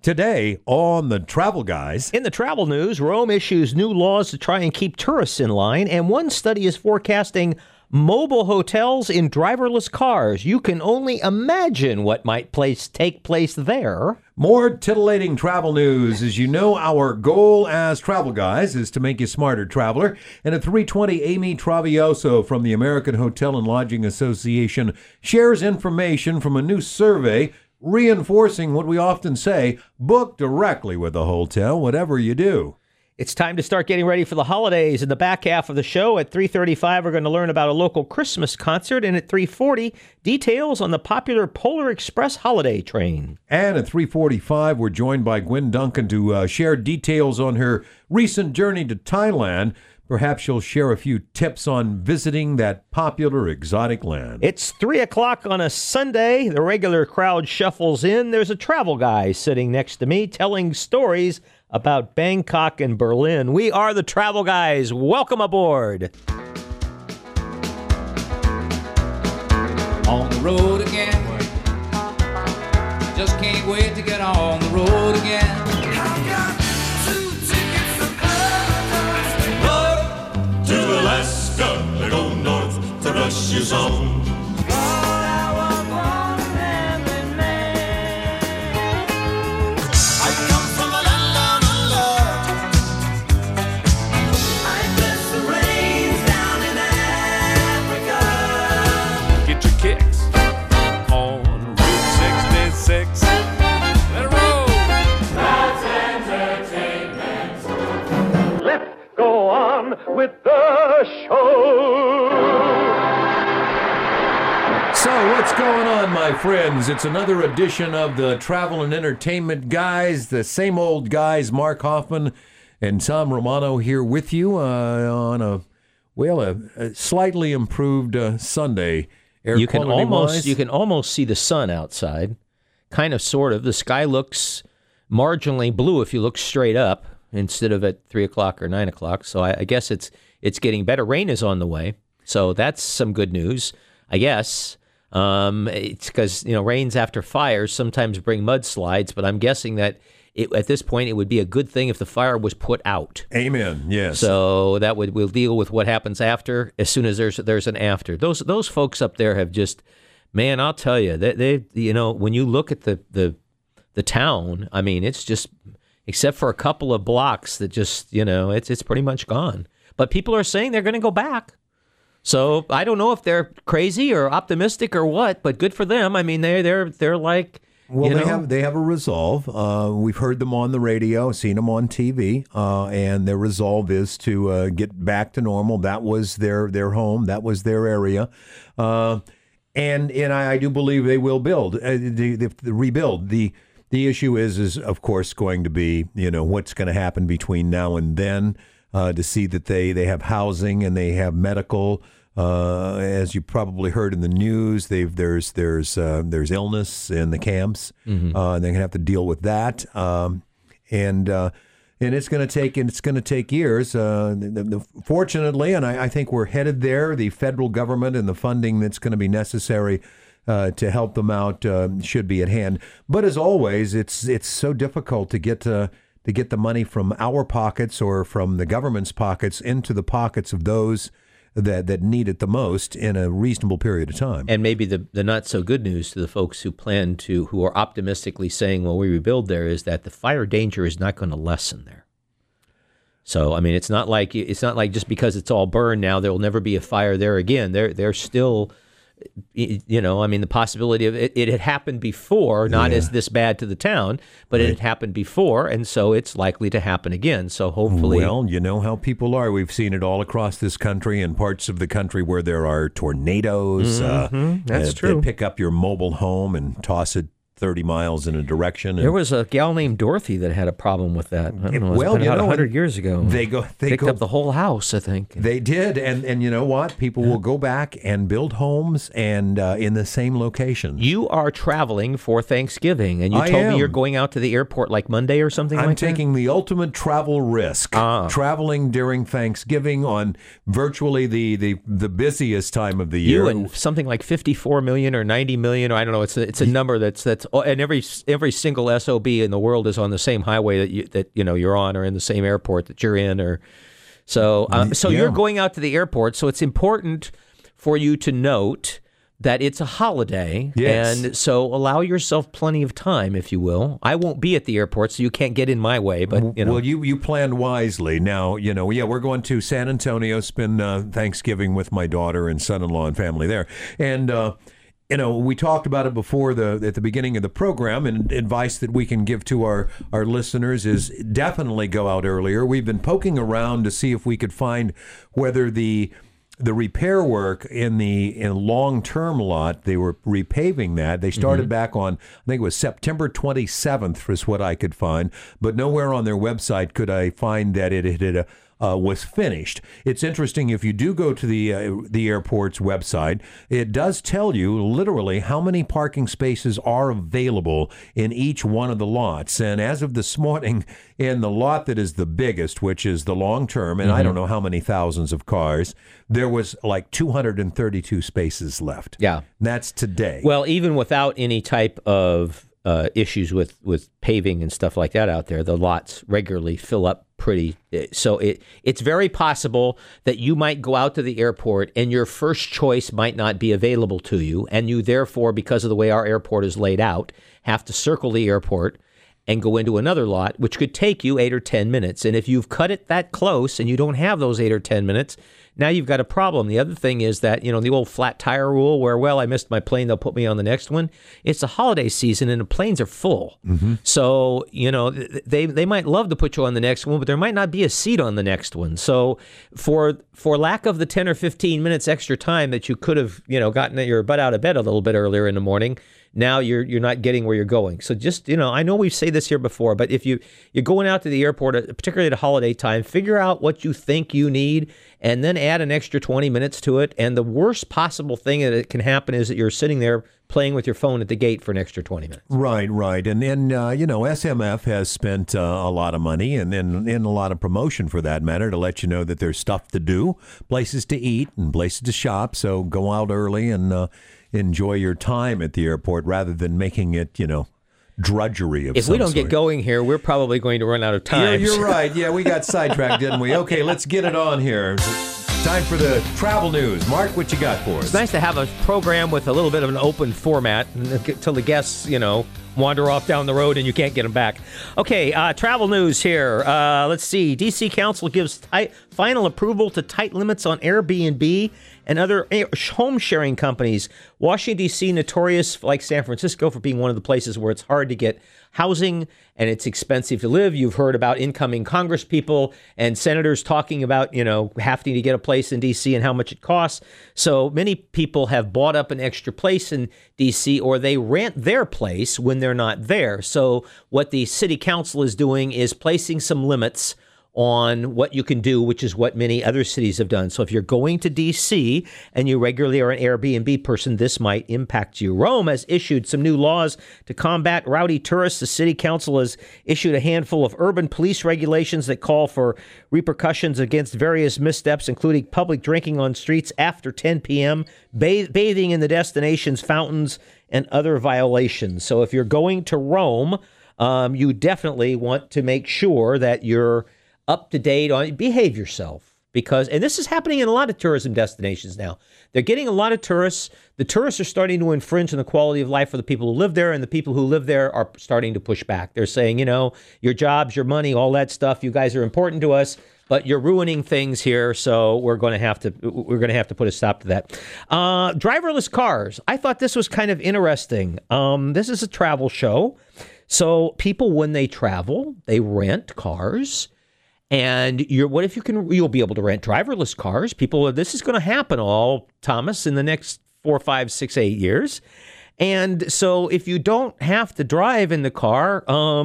Today on the Travel Guys. In the travel news, Rome issues new laws to try and keep tourists in line, and one study is forecasting mobile hotels in driverless cars. You can only imagine what might take place there. More titillating travel news. As you know, our goal as Travel Guys is to make you a smarter traveler. And at 3:20, Amy Travioso from the American Hotel and Lodging Association shares information from a new survey reinforcing what we often say: book directly with the hotel, whatever you do. It's time to start getting ready for the holidays. In the back half of the show at 3:35, we're going to learn about a local Christmas concert. And at 3:40, details on the popular Polar Express holiday train. And at 3:45, we're joined by Gwen Duncan to share details on her recent journey to Thailand. Perhaps she'll share a few tips on visiting that popular exotic land. It's 3 o'clock on a Sunday. The regular crowd shuffles in. There's a travel guy sitting next to me telling stories about Bangkok and Berlin. We are the Travel Guys. Welcome aboard. On the road again. Just can't wait to get on the road again. I got 2 tickets to paradise. To Alaska, they go north to rush you some. With the show. So what's going on, my friends? It's another edition of the Travel and Entertainment Guys, the same old guys, Mark Hoffman and Tom Romano here with you on a slightly improved Sunday. You can almost see the sun outside, kind of, sort of. The sky looks marginally blue if you look straight up, instead of at 3 o'clock or 9 o'clock. So I guess it's getting better. Rain is on the way, so that's some good news, I guess. It's because, rains after fires sometimes bring mudslides, but I'm guessing that at this point it would be a good thing if the fire was put out. Amen. Yes. So we'll deal with what happens after as soon as there's an after. Those folks up there have just, man, I'll tell you, they when you look at the town, I mean, it's just, except for a couple of blocks that just, it's pretty much gone. But people are saying they're going to go back. So I don't know if they're crazy or optimistic or what, but good for them. I mean, they're like, well, they have a resolve. We've heard them on the radio, seen them on TV, and their resolve is to get back to normal. That was their home. That was their area. And I do believe they will rebuild. The issue is of course going to be, what's going to happen between now and then to see that they have housing and they have medical. As you probably heard in the news, there's illness in the camps, and they're going to have to deal with that. And it's going to take years. Fortunately, and I think we're headed there. The federal government and the funding that's going to be necessary to help them out should be at hand. But as always, it's so difficult to get the money from our pockets or from the government's pockets into the pockets of those that need it the most in a reasonable period of time. And maybe the not so good news to the folks who are optimistically saying, well, we rebuild there, is that the fire danger is not going to lessen there. So, I mean, it's not like just because it's all burned now, there will never be a fire there again. They're still, the possibility of it had happened before, not as this bad to the town, but it had happened before, and so it's likely to happen again. So hopefully... Well, you know how people are. We've seen it all across this country and parts of the country where there are tornadoes. That's true. They pick up your mobile home and toss it 30 miles in a direction. There was a gal named Dorothy that had a problem with that. I don't know, it was about 100 years ago. They picked up the whole house, I think. They did, and you know what? People will go back and build homes and in the same location. You are traveling for Thanksgiving, and you told me you're going out to the airport like Monday or something like that? I'm taking the ultimate travel risk, traveling during Thanksgiving on virtually the busiest time of the year. You and something like 54 million or 90 million, or I don't know, it's a number that's and every single SOB in the world is on the same highway that you're on, or in the same airport that you're in, or so. You're going out to the airport, so it's important for you to note that it's a holiday, and so allow yourself plenty of time, if you will. I won't be at the airport, so you can't get in my way, but, Well, you planned wisely. Now, we're going to San Antonio, spend Thanksgiving with my daughter and son-in-law and family there. And, we talked about it before at the beginning of the program, and advice that we can give to our listeners is definitely go out earlier. We've been poking around to see if we could find whether the repair work in long-term lot, they were repaving that. They started back on, I think it was September 27th was what I could find, but nowhere on their website could I find that it was finished. It's interesting, if you do go to the airport's website, it does tell you literally how many parking spaces are available in each one of the lots. And as of this morning, in the lot that is the biggest, which is the long-term, and I don't know how many thousands of cars, there was like 232 spaces left. Yeah. And that's today. Well, even without any type of issues with paving and stuff like that out there, the lots regularly fill up pretty. So it's very possible that you might go out to the airport and your first choice might not be available to you, and you therefore, because of the way our airport is laid out, have to circle the airport and go into another lot, which could take you 8 or 10 minutes. And if you've cut it that close and you don't have those 8 or 10 minutes, now you've got a problem. The other thing is that, the old flat tire rule where, I missed my plane, they'll put me on the next one. It's the holiday season and the planes are full. So, they might love to put you on the next one, but there might not be a seat on the next one. So for lack of the 10 or 15 minutes extra time that you could have, gotten your butt out of bed a little bit earlier in the morning, now you're not getting where you're going. So just, I know we've said this here before, but if you're going out to the airport, particularly at holiday time, figure out what you think you need and then add an extra 20 minutes to it. And the worst possible thing that it can happen is that you're sitting there playing with your phone at the gate for an extra 20 minutes. Right. And then, SMF has spent a lot of money and a lot of promotion, for that matter, to let you know that there's stuff to do, places to eat and places to shop. So go out early and enjoy your time at the airport rather than making it, drudgery of If some we don't sort. Get going here, we're probably going to run out of time. You're right. Yeah, we got sidetracked, didn't we? Okay, let's get it on here. Time for the travel news. Mark, what you got for us? It's nice to have a program with a little bit of an open format until the guests, wander off down the road and you can't get them back. Okay, travel news here. Let's see. D.C. Council gives final approval to tight limits on Airbnb and other home sharing companies. Washington, D.C., notorious, like San Francisco, for being one of the places where it's hard to get housing and it's expensive to live. You've heard about incoming Congress people and senators talking about, having to get a place in D.C. and how much it costs. So many people have bought up an extra place in D.C. or they rent their place when they're not there. So what the city council is doing is placing some limits on what you can do, which is what many other cities have done. So if you're going to D.C. and you regularly are an Airbnb person, this might impact you. Rome has issued some new laws to combat rowdy tourists. The city council has issued a handful of urban police regulations that call for repercussions against various missteps, including public drinking on streets after 10 p.m., bathing in the destination's fountains, and other violations. So if you're going to Rome, you definitely want to make sure that you're up to date on, behave yourself, and this is happening in a lot of tourism destinations now. They're getting a lot of tourists. The tourists are starting to infringe on the quality of life for the people who live there, and the people who live there are starting to push back. They're saying, your jobs, your money, all that stuff, you guys are important to us, but you're ruining things here, so we're going to have to put a stop to that. Driverless cars. I thought this was kind of interesting. This is a travel show, so people, when they travel, they rent cars. And you'll be able to rent driverless cars. This is going to happen Thomas, in the next 4, 5, 6, 8 years. And so if you don't have to drive in the car,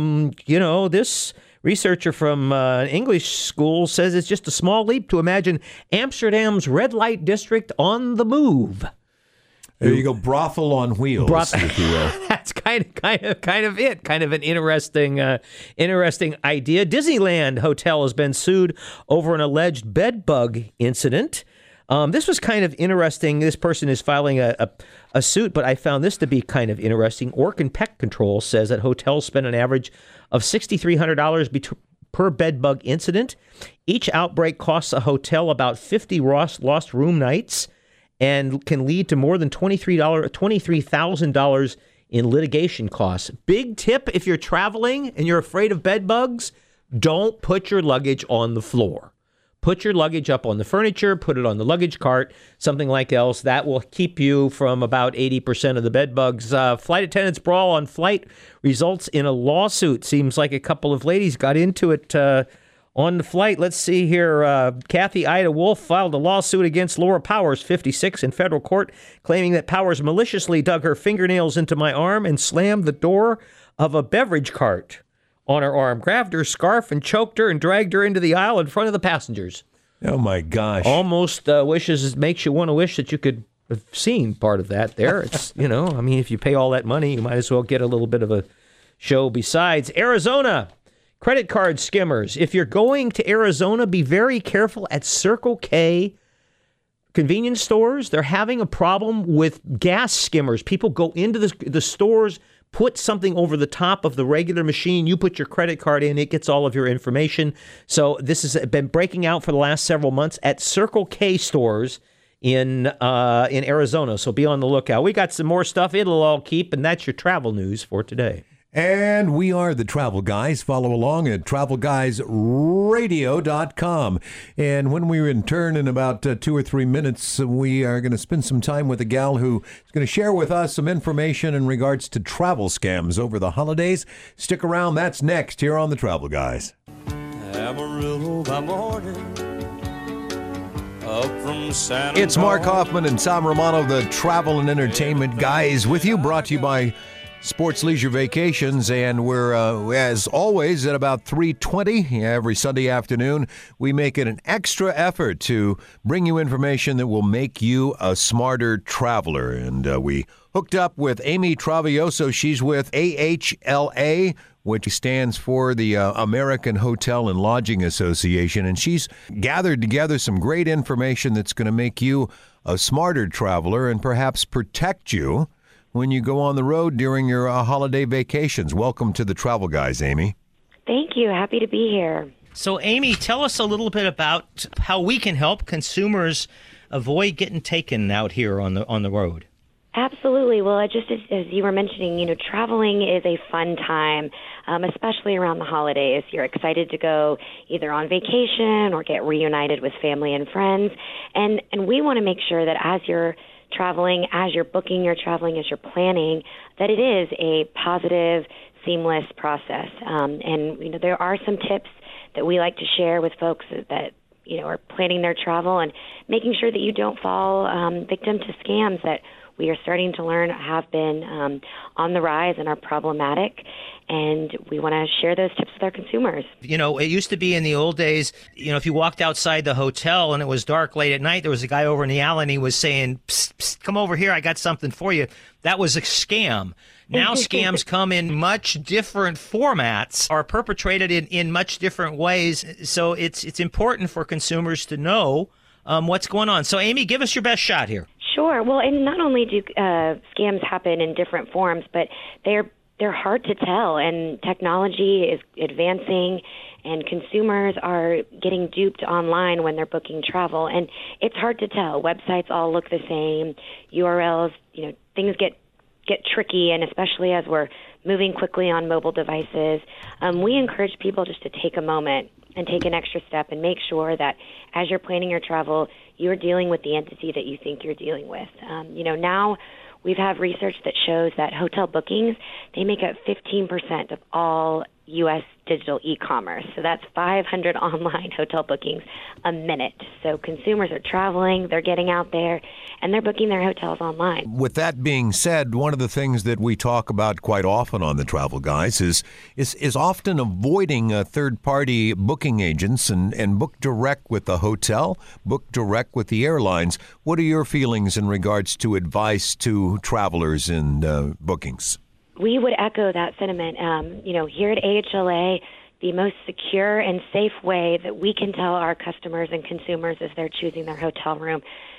this researcher from an English school says it's just a small leap to imagine Amsterdam's red light district on the move. There you go, brothel on wheels, if you will. That's kind of it. Kind of an interesting idea. Disneyland Hotel has been sued over an alleged bed bug incident. This was kind of interesting. This person is filing a suit, but I found this to be kind of interesting. Orkin Pest Control says that hotels spend an average of $6,300 per bedbug incident. Each outbreak costs a hotel about 50 lost room nights and can lead to more than $23,000 in litigation costs. Big tip if you're traveling and you're afraid of bed bugs, don't put your luggage on the floor. Put your luggage up on the furniture, put it on the luggage cart, something like else. That will keep you from about 80% of the bed bugs. Flight attendants brawl on flight results in a lawsuit. Seems like a couple of ladies got into it on the flight. Let's see here. Kathy Ida Wolf filed a lawsuit against Laura Powers, 56, in federal court, claiming that Powers maliciously dug her fingernails into my arm and slammed the door of a beverage cart on her arm, grabbed her scarf and choked her and dragged her into the aisle in front of the passengers. Oh, my gosh. Almost makes you want to wish that you could have seen part of that there. It's, if you pay all that money, you might as well get a little bit of a show besides. Arizona. Credit card skimmers. If you're going to Arizona, be very careful at Circle K convenience stores. They're having a problem with gas skimmers. People go into the stores, put something over the top of the regular machine. You put your credit card in, it gets all of your information. So this has been breaking out for the last several months at Circle K stores in Arizona. So be on the lookout. We got some more stuff. It'll all keep, and that's your travel news for today. And we are the Travel Guys. Follow along at travelguysradio.com. And when we return in about 2 or 3 minutes, we are going to spend some time with a gal who is going to share with us some information in regards to travel scams over the holidays. Stick around. That's next here on the Travel Guys. Amarillo by morning, up from San It's Mark Hoffman and Sam Romano, the Travel and Entertainment Guys, with you, brought to you by Sports Leisure Vacations, and we're, as always, at about 3:20 every Sunday afternoon. We make it an extra effort to bring you information that will make you a smarter traveler. And we hooked up with Amy Travioso. She's with AHLA, which stands for the American Hotel and Lodging Association. And she's gathered together some great information that's going to make you a smarter traveler and perhaps protect you when you go on the road during your holiday vacations. Welcome to the Travel Guys, Amy. Thank you. Happy to be here. So, Amy, tell us a little bit about how we can help consumers avoid getting taken out here on the road. Absolutely. Well, just as you were mentioning, traveling is a fun time, especially around the holidays. You're excited to go either on vacation or get reunited with family and friends. And we want to make sure that as you're traveling, as you're booking your traveling, as you're planning, that it is a positive, seamless process. And there are some tips that we like to share with folks that are planning their travel and making sure that you don't fall victim to scams that we are starting to learn have been on the rise and are problematic. And we want to share those tips with our consumers. It used to be in the old days, if you walked outside the hotel and it was dark late at night, there was a guy over in the alley and he was saying, psst, psst, come over here, I got something for you. That was a scam. Now scams come in much different formats, are perpetrated in much different ways. So it's important for consumers to know what's going on. So, Amy, give us your best shot here. Sure. Well, and not only do scams happen in different forms, but they're hard to tell, and technology is advancing, and consumers are getting duped online when they're booking travel, and it's hard to tell. Websites all look the same, URLs, things get tricky, and especially as we're moving quickly on mobile devices, we encourage people just to take a moment and take an extra step and make sure that as you're planning your travel, you're dealing with the entity that you think you're dealing with. Now we've had research that shows that hotel bookings, they make up 15% of all U.S. digital e-commerce. So that's 500 online hotel bookings a minute. So consumers are traveling, they're getting out there, and they're booking their hotels online. With that being said, one of the things that we talk about quite often on the Travel Guys is often avoiding third-party booking agents and book direct with the hotel, book direct with the airlines. What are your feelings in regards to advice to travelers in bookings? We would echo that sentiment. Here at AHLA, the most secure and safe way that we can tell our customers and consumers as they're choosing their hotel room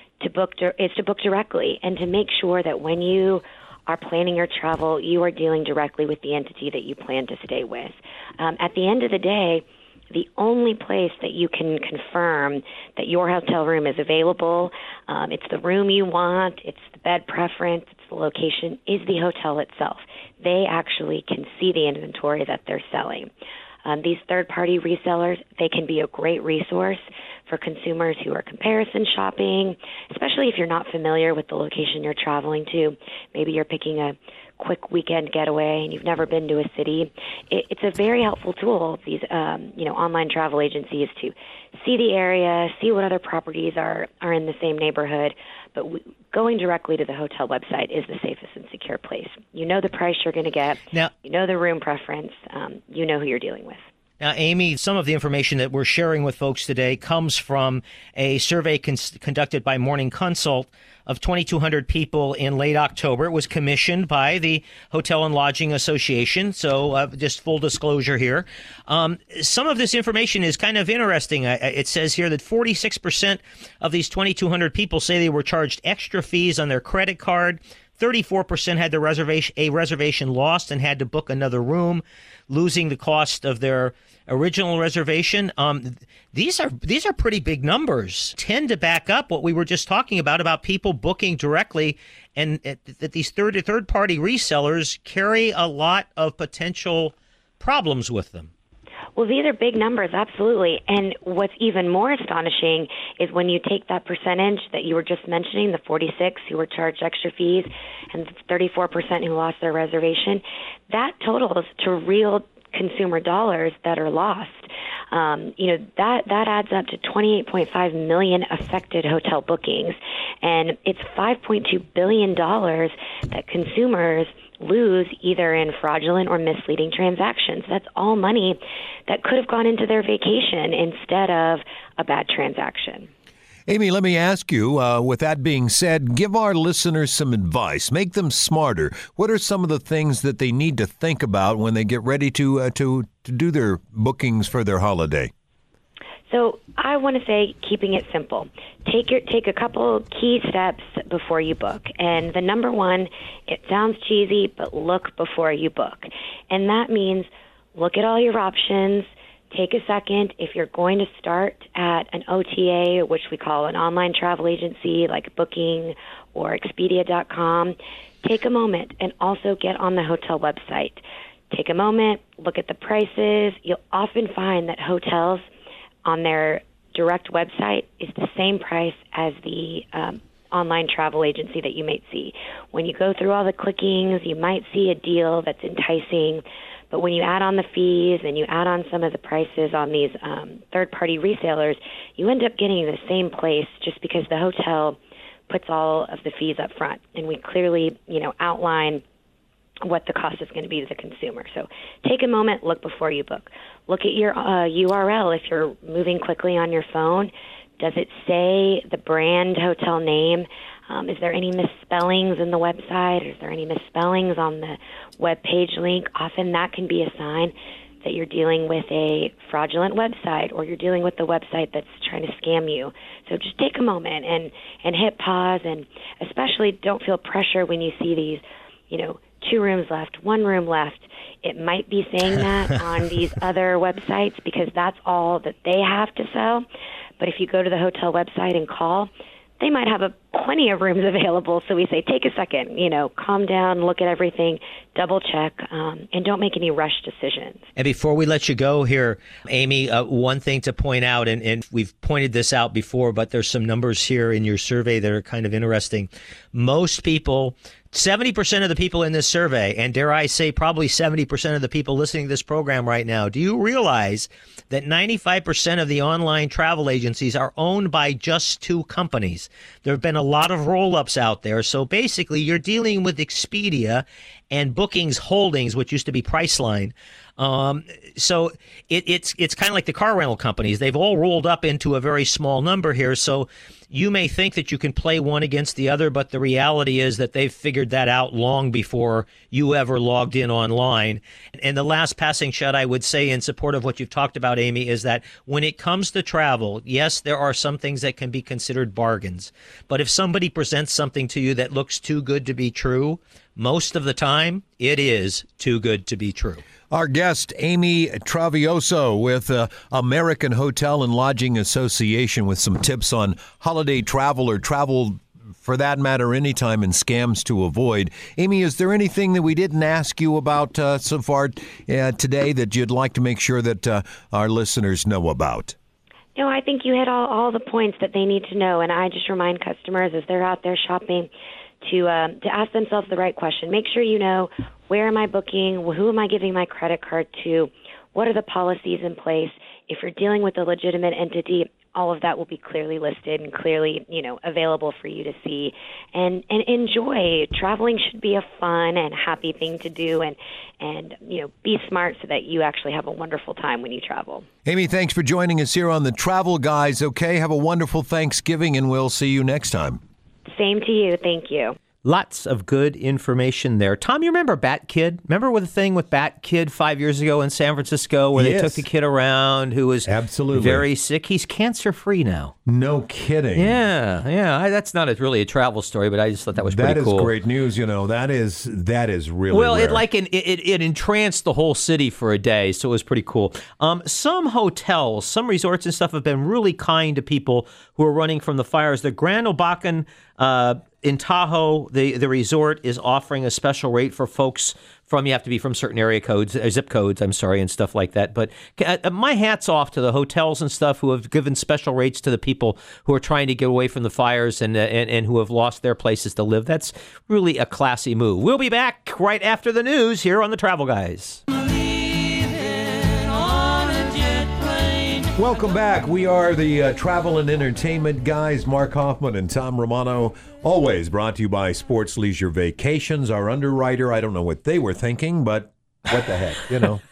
is to book directly, and to make sure that when you are planning your travel, you are dealing directly with the entity that you plan to stay with. At the end of the day, the only place that you can confirm that your hotel room is available, it's the room you want, it's the bed preference, it's the location, is the hotel itself. They actually can see the inventory that they're selling. These third-party resellers, they can be a great resource for consumers who are comparison shopping, especially if you're not familiar with the location you're traveling to. Maybe you're picking a quick weekend getaway and you've never been to a city. It's a very helpful tool, these online travel agencies, to see the area, see what other properties are in the same neighborhood. But going directly to the hotel website is the safest and secure place. You know the price you're going to get. Now, you know the room preference. You know who you're dealing with. Now, Amy, some of the information that we're sharing with folks today comes from a survey conducted by Morning Consult of 2,200 people in late October. It was commissioned by the Hotel and Lodging Association, so just full disclosure here. Some of this information is kind of interesting. It says here that 46% of these 2,200 people say they were charged extra fees on their credit card. 34% had a reservation lost and had to book another room, losing the cost of their original reservation. These are pretty big numbers. Tend to back up what we were just talking about people booking directly, and that these third-party resellers carry a lot of potential problems with them. Well, these are big numbers, absolutely. And what's even more astonishing is when you take that percentage that you were just mentioning, the 46 who were charged extra fees and 34% who lost their reservation, that totals to real consumer dollars that are lost. That adds up to 28.5 million affected hotel bookings, and it's $5.2 billion that consumers lose either in fraudulent or misleading transactions. That's all money that could have gone into their vacation instead of a bad transaction. Amy, let me ask you, with that being said, give our listeners some advice. Make them smarter. What are some of the things that they need to think about when they get ready to do their bookings for their holiday? So I want to say keeping it simple. Take a couple key steps before you book. And the number one, it sounds cheesy, but look before you book. And that means look at all your options. Take a second. If you're going to start at an OTA, which we call an online travel agency like Booking or Expedia.com, take a moment and also get on the hotel website. Take a moment, look at the prices. You'll often find that hotels on their direct website is the same price as the online travel agency that you might see. When you go through all the clickings, you might see a deal that's enticing, but when you add on the fees and you add on some of the prices on these third-party resellers, you end up getting the same place just because the hotel puts all of the fees up front. And we clearly, outline what the cost is going to be to the consumer. So take a moment, look before you book. Look at your URL if you're moving quickly on your phone. Does it say the brand hotel name? Is there any misspellings in the website? Is there any misspellings on the web page link? Often that can be a sign that you're dealing with a fraudulent website or you're dealing with the website that's trying to scam you. So just take a moment and hit pause, and especially don't feel pressure when you see these, 2 rooms left, 1 room left. It might be saying that on these other websites because that's all that they have to sell. But if you go to the hotel website and call, they might have plenty of rooms available. So we say, take a second, calm down, look at everything, double check, and don't make any rush decisions. And before we let you go here, Amy, one thing to point out, and we've pointed this out before, but there's some numbers here in your survey that are kind of interesting. Most people, 70% of the people in this survey, and dare I say probably 70% of the people listening to this program right now, do you realize that 95% of the online travel agencies are owned by just 2 companies? There have been a lot of roll-ups out there. So basically, you're dealing with Expedia and Bookings Holdings, which used to be Priceline. So it's kind of like the car rental companies. They've all rolled up into a very small number here. So you may think that you can play one against the other, but the reality is that they've figured that out long before you ever logged in online. And the last passing shot I would say in support of what you've talked about, Amy, is that when it comes to travel, yes, there are some things that can be considered bargains. But if somebody presents something to you that looks too good to be true, most of the time, it is too good to be true. Our guest, Amy Travioso with American Hotel and Lodging Association, with some tips on holiday travel or travel, for that matter, anytime, and scams to avoid. Amy, is there anything that we didn't ask you about so far today that you'd like to make sure that our listeners know about? No, I think you hit all the points that they need to know, and I just remind customers as they're out there shopping to ask themselves the right question. Make sure you know, where am I booking? Who am I giving my credit card to? What are the policies in place? If you're dealing with a legitimate entity, all of that will be clearly listed and clearly, available for you to see. And enjoy. Traveling should be a fun and happy thing to do, and be smart so that you actually have a wonderful time when you travel. Amy, thanks for joining us here on the Travel Guys. Okay, have a wonderful Thanksgiving, and we'll see you next time. Same to you. Thank you. Lots of good information there. Tom, you remember Bat Kid? Remember the thing with Bat Kid 5 years ago in San Francisco where they took the kid around who was very sick? He's cancer-free now. No kidding. Yeah. That's not really a travel story, but I just thought that was pretty cool. That is great news. That is really well. Rare. It entranced the whole city for a day, so it was pretty cool. Some hotels, some resorts and stuff have been really kind to people who are running from the fires. The Grand Obakan in Tahoe, the resort is offering a special rate for folks you have to be from certain area codes, zip codes, and stuff like that. But my hat's off to the hotels and stuff who have given special rates to the people who are trying to get away from the fires and who have lost their places to live. That's really a classy move. We'll be back right after the news here on the Travel Guys. Welcome back. We are the Travel and Entertainment Guys, Mark Hoffman and Tom Romano. Always brought to you by Sports Leisure Vacations, our underwriter. I don't know what they were thinking, but what the heck,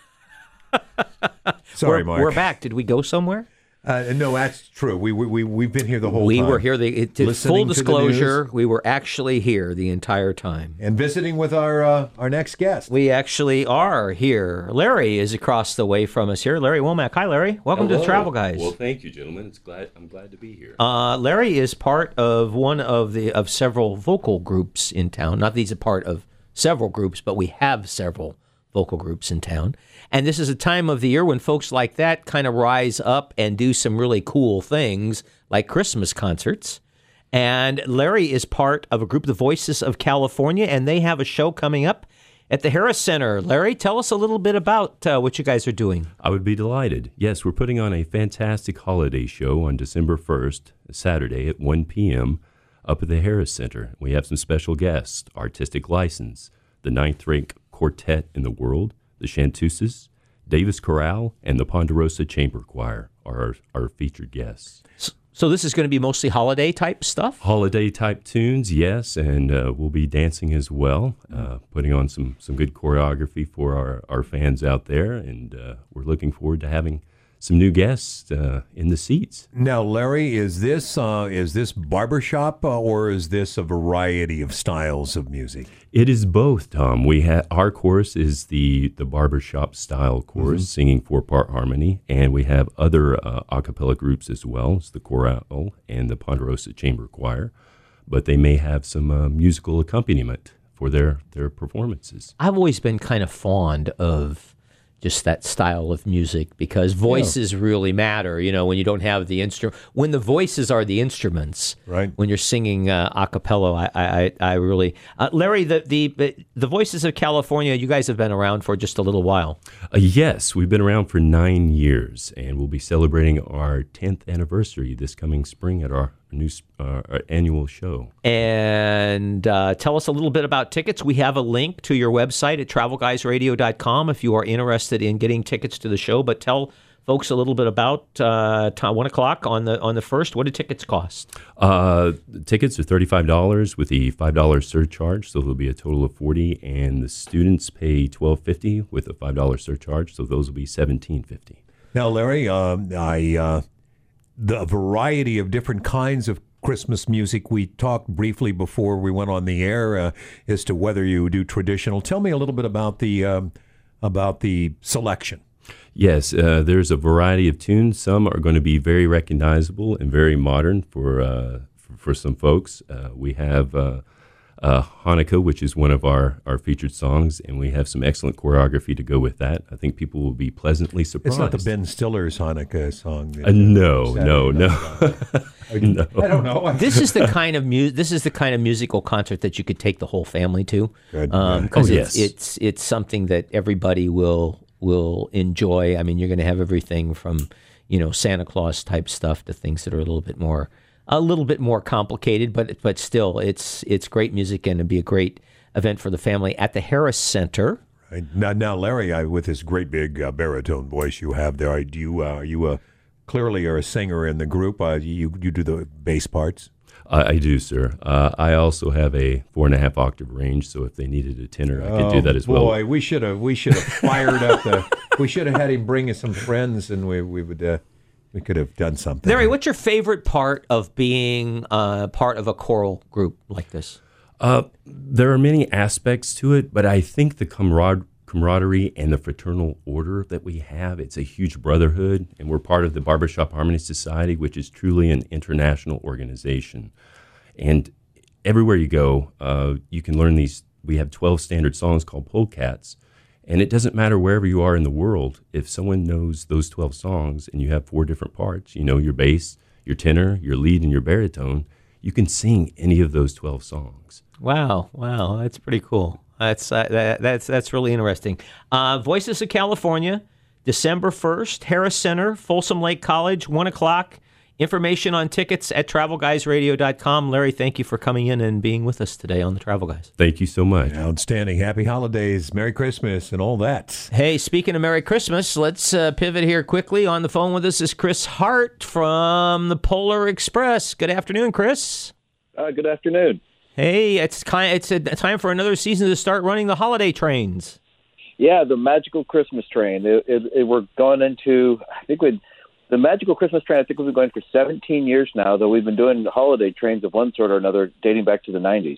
Sorry, Mark. We're back. Did we go somewhere? No, that's true. We've been here the whole time. We were here. Full disclosure, we were actually here the entire time. And visiting with our next guest. We actually are here. Larry is across the way from us here. Larry Womack. Hi, Larry. Welcome to the Travel Guys. Well, thank you, gentlemen. I'm glad to be here. Larry is part of one of several vocal groups in town. Not that he's a part of several groups, but we have several vocal groups in town. And this is a time of the year when folks like that kind of rise up and do some really cool things like Christmas concerts. And Larry is part of a group, the Voices of California, and they have a show coming up at the Harris Center. Larry, tell us a little bit about what you guys are doing. I would be delighted. Yes, we're putting on a fantastic holiday show on December 1st, Saturday at 1 p.m. up at the Harris Center. We have some special guests, Artistic License, the ninth-ranked quartet in the world, the Chanteuses, Davis Chorale, and the Ponderosa Chamber Choir are our featured guests. So this is going to be mostly holiday-type stuff? Holiday-type tunes, yes, and we'll be dancing as well, putting on some good choreography for our fans out there, and we're looking forward to having some new guests in the seats. Now, Larry, is this barbershop or is this a variety of styles of music? It is both, Tom. Our course is the barbershop style course, singing 4-part harmony, and we have other a cappella groups as well, as the chorale and the Ponderosa Chamber Choir, but they may have some musical accompaniment for their performances. I've always been kind of fond of just that style of music because voices really matter, when you don't have the instrument. When the voices are the instruments, right? When you're singing a cappella, I really... Larry, the Voices of California, you guys have been around for just a little while. Yes, we've been around for 9 years, and we'll be celebrating our 10th anniversary this coming spring at our annual show. And tell us a little bit about tickets. We have a link to your website at travelguysradio.com if you are interested in getting tickets to the show. But tell folks a little bit about 1 o'clock on the 1st. What do tickets cost? Tickets are $35 with the $5 surcharge, so there'll be a total of $40, and the students pay $12.50 with a $5 surcharge, so those will be $17.50. Now, Larry, the variety of different kinds of Christmas music, we talked briefly before we went on the air as to whether you do traditional. Tell me a little bit about the selection. Yes, there's a variety of tunes. Some are going to be very recognizable and very modern for some folks. We have Hanukkah, which is one of our featured songs, and we have some excellent choreography to go with that. I think people will be pleasantly surprised. It's not the Ben Stiller's Hanukkah song. No. I don't know. This is the kind of musical concert that you could take the whole family to. Because it's something that everybody will enjoy. I mean, you're going to have everything from Santa Claus type stuff to things that are a little bit more complicated, but still, it's great music and it'd be a great event for the family at the Harris Center. Right. Now, Larry, with this great big baritone voice you have there, are you clearly are a singer in the group? You do the bass parts? I do, sir. I also have a 4.5 octave range, so if they needed a tenor, I could do that as well. Boy, we should have fired up we should have had him bring us some friends, and we would. We could have done something. Larry, what's your favorite part of being part of a choral group like this? There are many aspects to it, but I think the camaraderie and the fraternal order that we have, it's a huge brotherhood, and we're part of the Barbershop Harmony Society, which is truly an international organization. And everywhere you go, you can learn these. We have 12 standard songs called Polecats. And it doesn't matter wherever you are in the world, if someone knows those 12 songs and you have 4 different parts, your bass, your tenor, your lead, and your baritone, you can sing any of those 12 songs. Wow, that's pretty cool. That's really interesting. Voices of California, December 1st, Harris Center, Folsom Lake College, 1 o'clock. Information on tickets at TravelGuysRadio.com. Larry, thank you for coming in and being with us today on the Travel Guys. Thank you so much. Outstanding. Happy holidays, Merry Christmas, and all that. Hey, speaking of Merry Christmas, let's pivot here quickly. On the phone with us is Chris Hart from the Polar Express. Good afternoon, Chris. Good afternoon. Hey, it's a time for another season to start running the holiday trains. Yeah, the Magical Christmas Train. We're going into, the Magical Christmas Train, I think we've been going for 17 years now, though we've been doing holiday trains of one sort or another dating back to the 90s.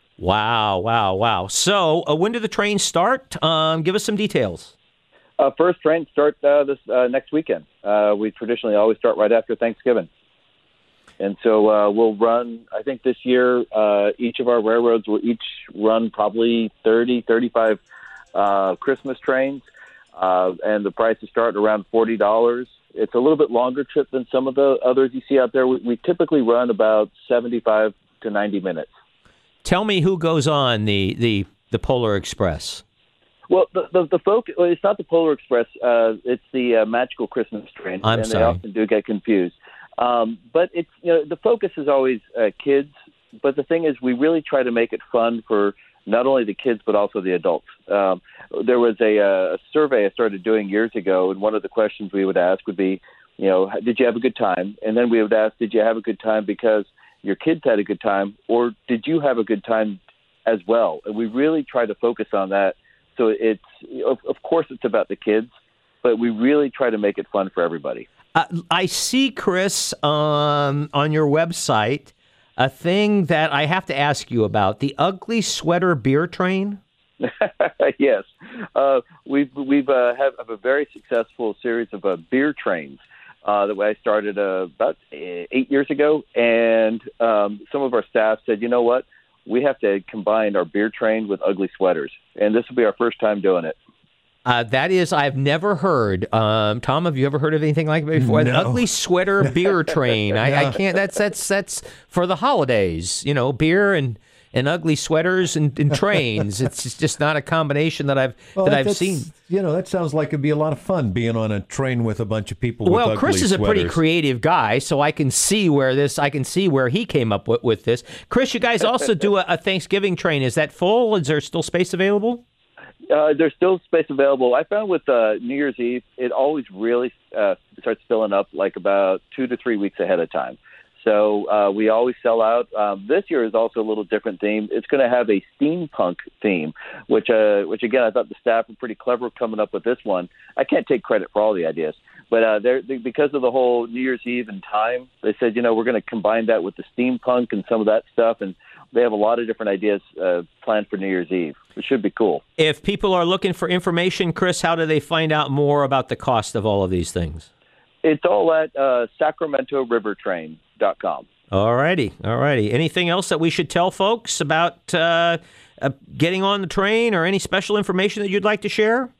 Wow. So when do the trains start? Give us some details. First train start this next weekend. We traditionally always start right after Thanksgiving. And so we'll run, I think this year, each of our railroads will each run probably 30, 35 Christmas trains. And the prices start around $40. It's a little bit longer trip than some of the others you see out there. We typically run about 75 to 90 minutes. Tell me who goes on the Polar Express. Well, the focus, it's not the Polar Express. It's the Magical Christmas Train. I'm sorry. They often do get confused. But it's the focus is always kids. But the thing is, we really try to make it fun for not only the kids but also the adults. There was a survey I started doing years ago, and one of the questions we would ask would be, did you have a good time? And then we would ask, did you have a good time because your kids had a good time, or did you have a good time as well? And we really try to focus on that. So it's, of course, it's about the kids, but we really try to make it fun for everybody. I see, Chris, on your website, a thing that I have to ask you about, the Ugly Sweater Beer Train. Yes. We've have a very successful series of beer trains that I started about 8 years ago. And some of our staff said, you know what, we have to combine our beer train with ugly sweaters. And this will be our first time doing it. That is, I've never heard. Tom, have you ever heard of anything like that before? No. An Ugly Sweater Beer Train. I can't. That's for the holidays. Beer and ugly sweaters and trains. It's just not a combination that I've seen. That sounds like it'd be a lot of fun being on a train with a bunch of people. Well, with ugly Chris is sweaters. a pretty creative guy, so I can see where he came up with this. Chris, you guys also do a Thanksgiving train. Is that full? Is there still space available? There's still space available. I found with New Year's Eve, it always really starts filling up like about 2 to 3 weeks ahead of time. So we always sell out. This year is also a little different theme. It's going to have a steampunk theme, which again, I thought the staff were pretty clever coming up with this one. I can't take credit for all the ideas, but because of the whole New Year's Eve and time, they said, we're going to combine that with the steampunk and some of that stuff, and they have a lot of different ideas planned for New Year's Eve. It should be cool. If people are looking for information, Chris, how do they find out more about the cost of all of these things? It's all at SacramentoRiverTrain.com. All righty. Anything else that we should tell folks about getting on the train, or any special information that you'd like to share?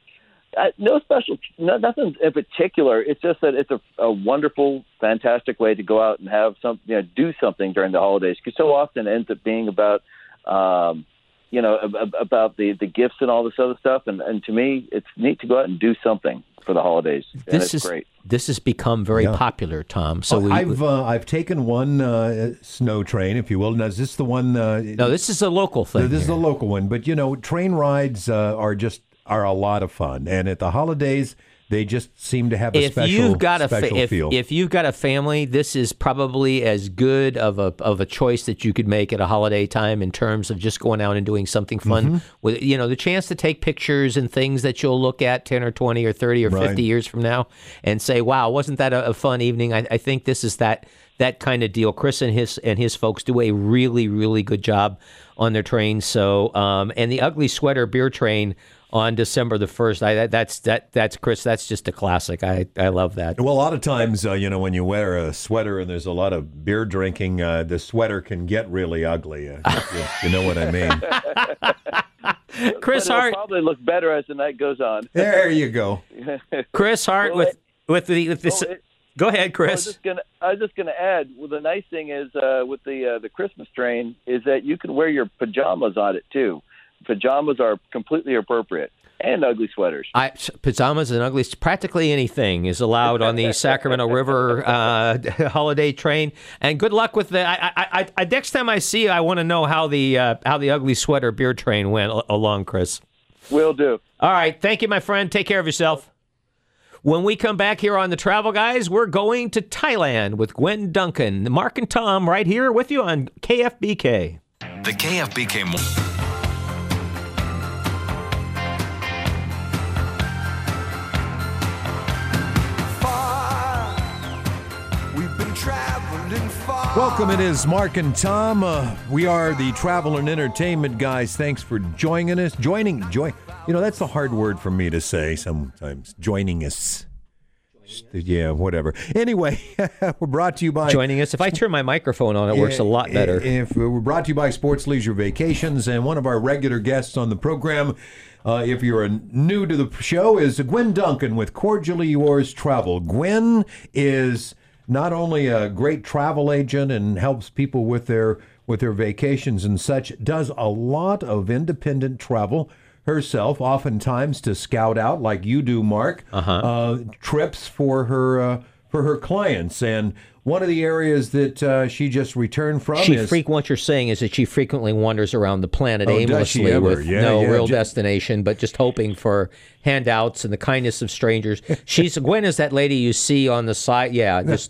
Nothing in particular. It's just that it's a wonderful, fantastic way to go out and have do something during the holidays. Because so often it ends up being about, about the gifts and all this other stuff. And to me, it's neat to go out and do something for the holidays. It's great. This has become very popular, Tom. So I've taken one snow train, if you will. Now, is this the one? No, this is a local thing. This is a local one. But train rides are a lot of fun, and at the holidays they just seem to have a special feel. If you've got a family, this is probably as good of a choice that you could make at a holiday time in terms of just going out and doing something fun with the chance to take pictures and things that you'll look at 10 or 20 or 30 or 50 years from now and say, wow, wasn't that a fun evening? I think this is that kind of deal. Chris and his folks do a really, really good job on their trains. So and the Ugly Sweater Beer Train on December the 1st. That's Chris. That's just a classic. I love that. Well, a lot of times, when you wear a sweater and there's a lot of beer drinking, the sweater can get really ugly. You know what I mean? Chris Hart will probably look better as the night goes on. There you go. Chris Hart with this. Go ahead, Chris. I was just gonna add. Well, the nice thing is with the Christmas train is that you can wear your pajamas on it too. Pajamas are completely appropriate, and ugly sweaters. Pajamas and ugly, practically anything is allowed on the Sacramento River holiday train. And good luck with the. Next time I see you, I want to know how the Ugly Sweater Beer Train went along, Chris. Will do. All right, thank you, my friend. Take care of yourself. When we come back here on the Travel Guys, we're going to Thailand with Gwen Duncan, Mark and Tom, right here with you on KFBK. The KFBK. Welcome, it is Mark and Tom. We are the Travel and Entertainment Guys. Thanks for joining us. Join. That's a hard word for me to say sometimes. Joining us. Yeah, whatever. Anyway, we're brought to you by... Joining us. If I turn my microphone on, it works a lot better. We're brought to you by Sports Leisure Vacations, and one of our regular guests on the program, if you're new to the show, is Gwen Duncan with Cordially Yours Travel. Gwen is not only a great travel agent and helps people with their vacations and such, does a lot of independent travel herself, oftentimes to scout out, like you do, Mark, trips for her clients. And one of the areas that she just returned from what you're saying is that she frequently wanders around the planet aimlessly with no real destination, but just hoping for handouts and the kindness of strangers. Gwen is that lady you see on the side. Yeah, just,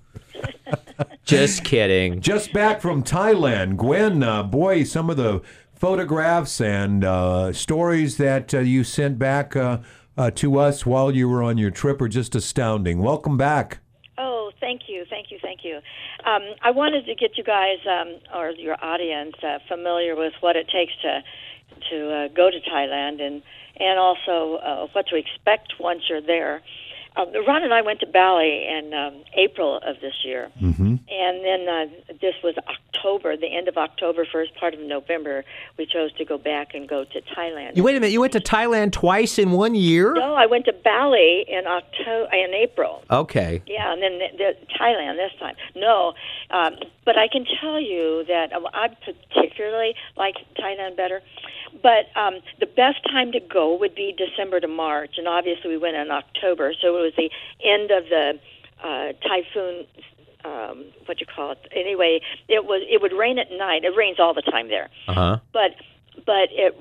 Just kidding. Just back from Thailand. Gwen, boy, some of the photographs and stories that you sent back to us while you were on your trip are just astounding. Welcome back. Oh, thank you. I wanted to get you guys, or your audience, familiar with what it takes to go to Thailand and also what to expect once you're there. Ron and I went to Bali in April of this year, and then this was October, the end of October, first part of November. We chose to go back and go to Thailand. Wait a minute, you went to Thailand twice in 1 year? No, I went to Bali in April. Okay. Yeah, and then Thailand this time. No, but I can tell you that I particularly like Thailand better. But the best time to go would be December to March, and obviously we went in October, so it was the end of the typhoon. What you call it? Anyway, it would rain at night. It rains all the time there. But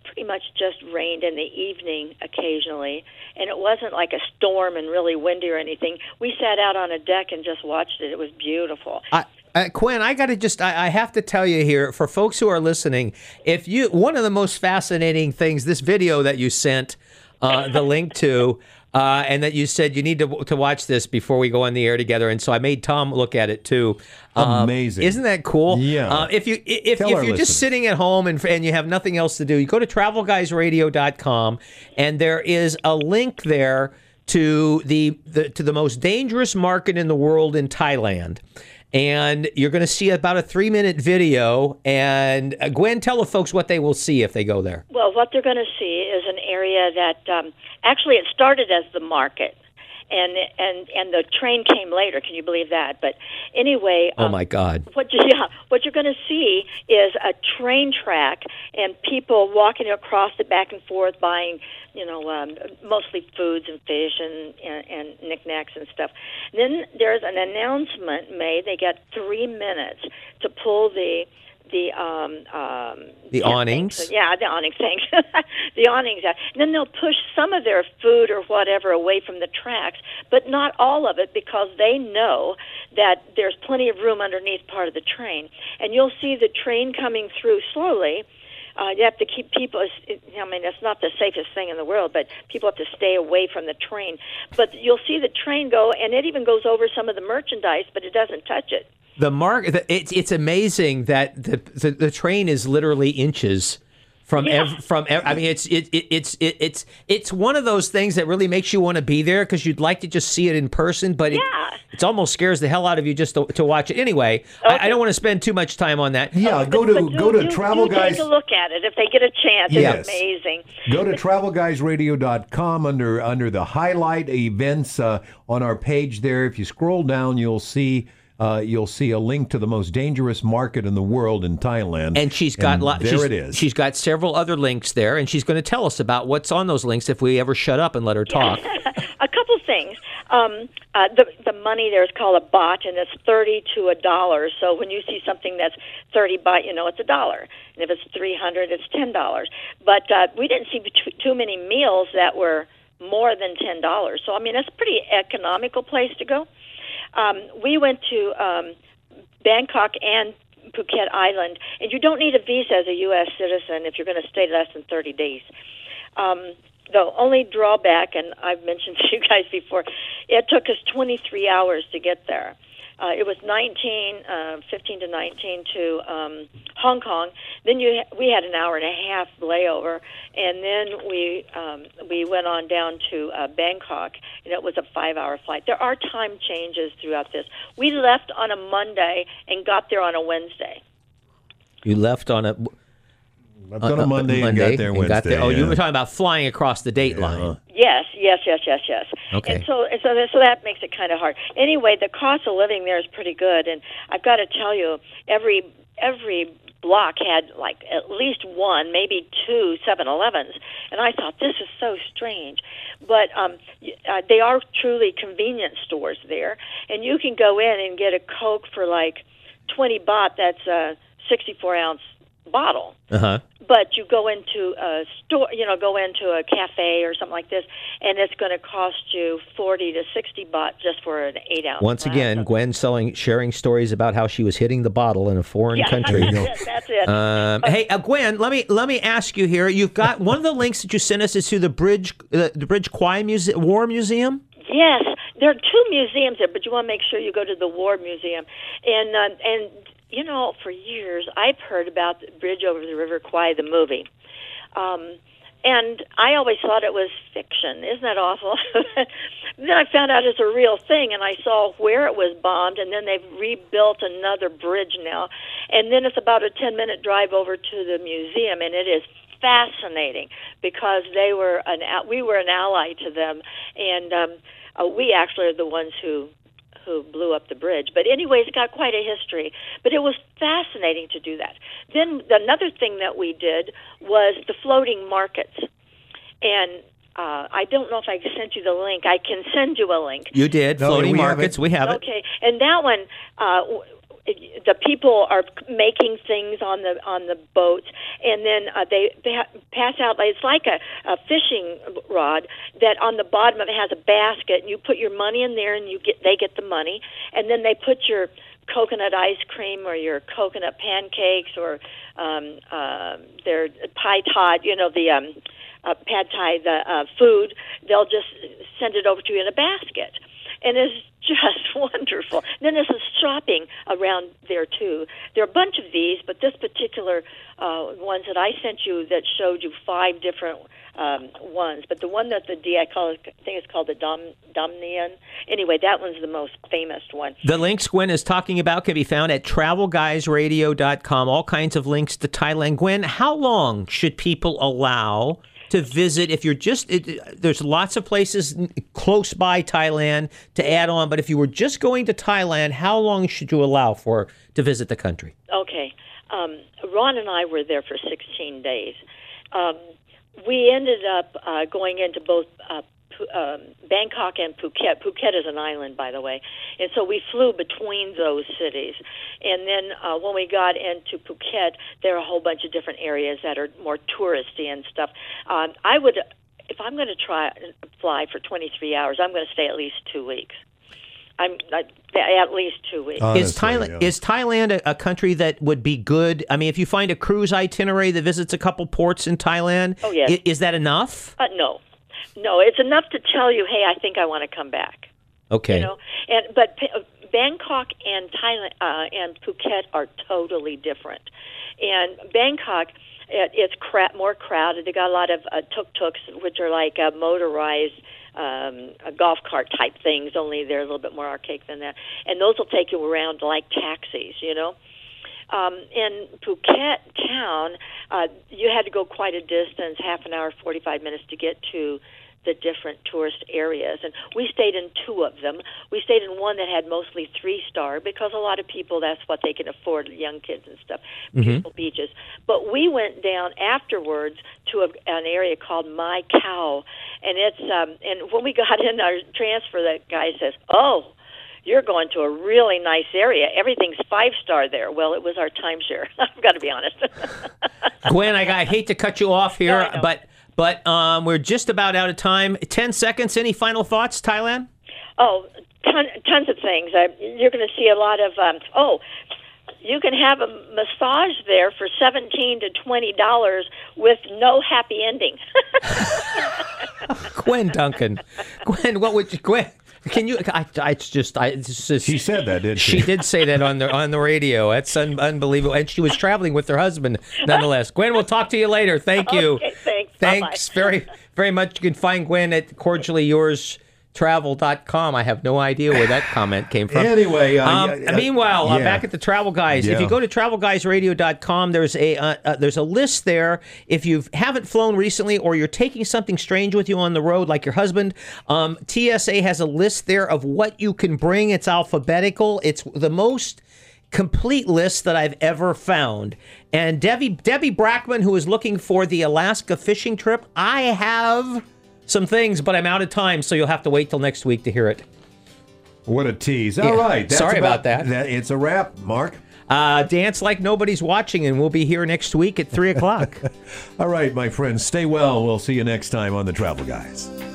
pretty much just rained in the evening occasionally, and it wasn't like a storm and really windy or anything. We sat out on a deck and just watched it. It was beautiful. Quinn, I have to tell you here, for folks who are listening, one of the most fascinating things, this video that you sent the link to, and that you said you need to watch this before we go on the air together, and so I made Tom look at it too. Amazing, isn't that cool? Yeah. If you're just sitting at home and you have nothing else to do, you go to TravelGuysRadio.com, and there is a link there to the most dangerous market in the world in Thailand. And you're going to see about a 3-minute video. And Gwen, tell the folks what they will see if they go there. Well, what they're going to see is an area that actually it started as the market, and the train came later. Can you believe that? But anyway, oh my God! What you're going to see is a train track and people walking across it back and forth, buying, mostly foods and fish and knickknacks and stuff. Then there's an announcement made. They get 3 minutes to pull the awnings. The awnings. Thanks. The awnings out. And then they'll push some of their food or whatever away from the tracks, but not all of it, because they know that there's plenty of room underneath part of the train. And you'll see the train coming through slowly. You have to keep people. It's not the safest thing in the world, but people have to stay away from the train. But you'll see the train go, and it even goes over some of the merchandise, but it doesn't touch it. It's amazing that the train is literally inches from it's one of those things that really makes you want to be there, because you'd like to just see it in person, but it almost scares the hell out of you just to watch it. Anyway, okay. I don't want to spend too much time on that. Yeah, go to Travel Guys. Take a look at it if they get a chance. It's amazing. Go to TravelGuysRadio.com under the highlight events on our page there. If you scroll down, you'll see a link to the most dangerous market in the world in Thailand. And she's got it is. She's got several other links there, and she's going to tell us about what's on those links if we ever shut up and let her talk. A couple things. The money there is called a baht, and it's 30 to $1. So when you see something that's 30 baht, it's $1. And if it's 300, it's $10. But we didn't see too many meals that were more than $10. So it's a pretty economical place to go. We went to Bangkok and Phuket Island, and you don't need a visa as a U.S. citizen if you're going to stay less than 30 days. The only drawback, and I've mentioned to you guys before, it took us 23 hours to get there. It was 15 to 19 to Hong Kong. Then we had an hour and a half layover, and then we went on down to Bangkok, and it was a 5-hour flight. There are time changes throughout this. We left on a Monday and got there on a Wednesday. You left on a Monday and got there Wednesday. You were talking about flying across the date line. Yes. Okay. And so that makes it kind of hard. Anyway, the cost of living there is pretty good, and I've got to tell you, every block had like at least one, maybe two 7-Elevens, and I thought, this is so strange. But they are truly convenience stores there, and you can go in and get a Coke for like 20 baht. That's a 64-ounce bottle. Uh-huh. But you go into a store, go into a cafe or something like this, and it's going to cost you 40 to 60 baht just for an 8-ounce. Once again, Gwen sharing stories about how she was hitting the bottle in a foreign country. That's it. Hey, Gwen, let me ask you here. You've got one of the links that you sent us is to the Bridge Kwai War Museum. Yes, there are two museums there, but you want to make sure you go to the War Museum, and for years, I've heard about the Bridge Over the River Kwai, the movie. And I always thought it was fiction. Isn't that awful? Then I found out it's a real thing, and I saw where it was bombed, and then they've rebuilt another bridge now. And then it's about a 10-minute drive over to the museum, and it is fascinating because we were an ally to them, and we actually are the ones who blew up the bridge. But anyway, it's got quite a history. But it was fascinating to do that. Then another thing that we did was the floating markets. And I don't know if I sent you the link. I can send you a link. You did. Floating markets. We have it. Okay. And that one, the people are making things on the boats, and then they pass out. It's like a fishing rod that on the bottom of it has a basket, and you put your money in there, and they get the money, and then they put your coconut ice cream or your coconut pancakes or their pie tod, the pad thai, the food. They'll just send it over to you in a basket, and it's just wonderful. And then there's a shopping around there too. There are a bunch of these, but this particular ones that I sent you that showed you 5 different ones, but the one that I think it's called the Domnian. Anyway, that one's the most famous one. The links Gwen is talking about can be found at travelguysradio.com. All kinds of links to Thailand. Gwen, how long should people allow to visit? If you're there's lots of places close by Thailand to add on, but if you were just going to Thailand, how long should you allow to visit the country? Okay. Ron and I were there for 16 days. We ended up going into both Bangkok and Phuket. Phuket is an island, by the way. And so we flew between those cities. And then when we got into Phuket, there are a whole bunch of different areas that are more touristy and stuff. I would, if I'm going to fly for 23 hours, I'm going to stay at least 2 weeks. At least 2 weeks. Is Thailand a country that would be good? I mean, if you find a cruise itinerary that visits a couple ports in Thailand, is that enough? No, it's enough to tell you, hey, I think I want to come back. Okay. But Bangkok and Thailand and Phuket are totally different. And Bangkok, it's more crowded. They got a lot of tuk-tuks, which are like motorized golf cart type things, only they're a little bit more archaic than that. And those will take you around like taxis, In Phuket town, you had to go quite a distance, half an hour, 45 minutes to get to the different tourist areas. And we stayed in 2 of them. We stayed in one that had mostly 3-star because a lot of people, that's what they can afford, young kids and stuff, beautiful beaches. But we went down afterwards to an area called Mai Khao. And it's and when we got in our transfer, the guy says, "Oh, you're going to a really nice area. Everything's 5-star there." Well, it was our timeshare. I've got to be honest. Gwen, I hate to cut you off here, No, but we're just about out of time. 10 seconds. Any final thoughts, Thailand? Oh, tons of things. You're going to see a lot of. You can have a massage there for $17 to $20 with no happy ending. Gwen Duncan. Gwen, what would you, Gwen? Can you? It's just. She said that, didn't she? She did say that on the radio. That's unbelievable. And she was traveling with her husband, nonetheless. Gwen, we'll talk to you later. Thank you. Okay, thanks. Thanks very, very much. You can find Gwen at cordiallyyourstravel.com. I have no idea where that comment came from. Anyway, meanwhile, back at the Travel Guys. If you go to travelguysradio.com, there's a list there. If you haven't flown recently or you're taking something strange with you on the road, like your husband, TSA has a list there of what you can bring. It's alphabetical. It's the most complete list that I've ever found. And Debbie Brackman, who is looking for the Alaska fishing trip, I have some things, but I'm out of time, so you'll have to wait till next week to hear it. What a tease. All right. Sorry about that. It's a wrap, Mark. Dance like nobody's watching, and we'll be here next week at 3 o'clock. All right, my friends. Stay well. We'll see you next time on The Travel Guys.